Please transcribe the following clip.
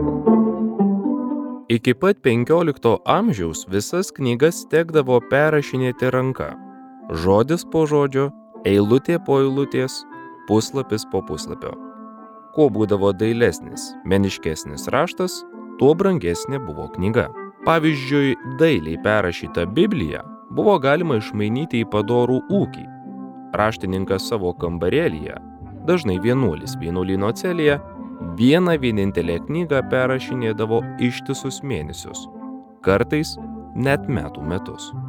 Iki pat 15 amžiaus visas knygas tekdavo perrašinėti ranka. Žodis po žodžio, eilutė po eilutės, puslapis po puslapio. Kuo būdavo dailesnis, meniškesnis raštas, tuo brangesnė buvo knyga. Pavyzdžiui, dailiai perrašytą Bibliją buvo galima išmainyti į padorų ūkį. Raštininkas savo kambarėlyje, dažnai vienuolis vienuolyno celėje, vieną vienintelę knygą perrašinėdavo ištisus mėnesius, kartais net metų metus.